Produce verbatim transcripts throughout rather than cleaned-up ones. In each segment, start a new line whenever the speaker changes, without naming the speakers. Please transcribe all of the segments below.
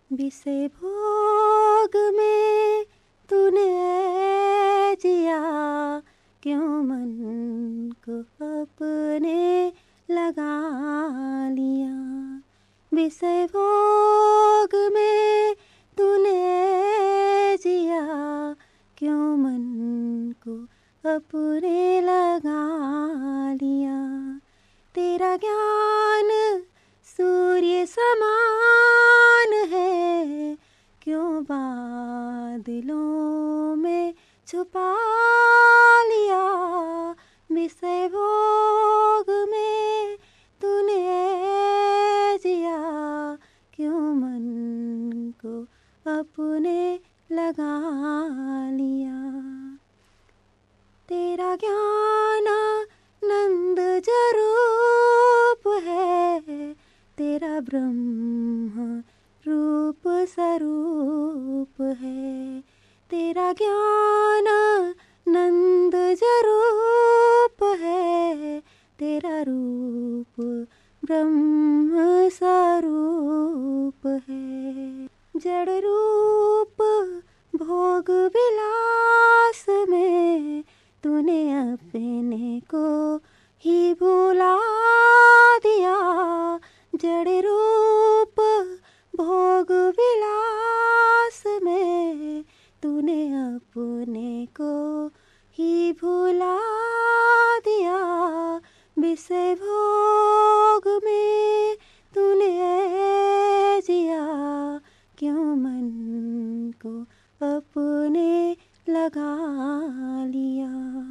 विषय भोग में तूने जिया, क्यों मन को अपने लगा लिया। विषय भोग में तूने जिया, क्यों मन को अपने लगा लिया। तेरा ज्ञान सूर्य समान है, क्यों बादलों में छुपा लिया। विषय भोग में तूने जिया, क्यों मन को अपने लगा लिया। तेरा ज्ञान नंद जरूप है, तेरा ब्रह्म रूप स्वरूप है। तेरा ज्ञान नंद जरूप है, तेरा रूप ब्रह्म स्वरूप है। जड़ रूप भोग विलास में तूने अपने को ही भुला दिया। जड़ रूप भोग विलास में तूने अपने को ही भुला दिया। विषय भोग में तूने जिया, क्यों मन को अपने लगा लिया।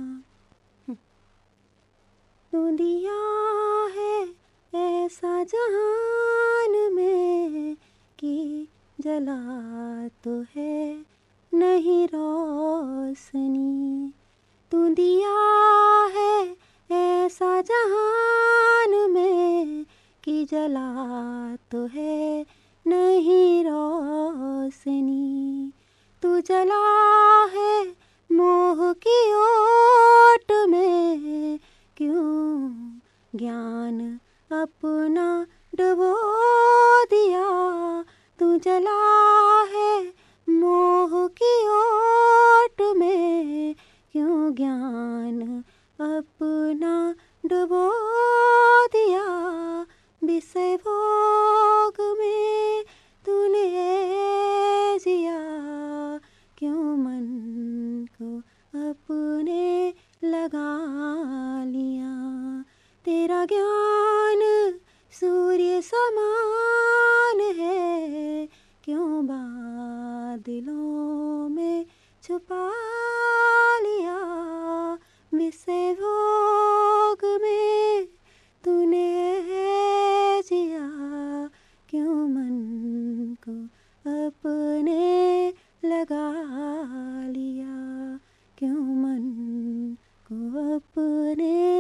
तू दिया है ऐसा जहान में कि जला तो है नहीं रोशनी। तू दिया है ऐसा जहान में कि जला तो है नहीं रोशनी। तू जला है मोह की ओट में, क्यों ज्ञान अपना डुबो दिया। तू जला है मोह की ओट में, क्यों ज्ञान अपना डुबो दिया। विषय भोग में तूने जिया, क्यों मन को अपने लगा लिया। तेरा ज्ञान सूर्य समान है, क्यों बादलों में छुपा लिया। विषय भोग में तूने जिया, क्यों मन को अपने लगा लिया। क्यों मन को अपने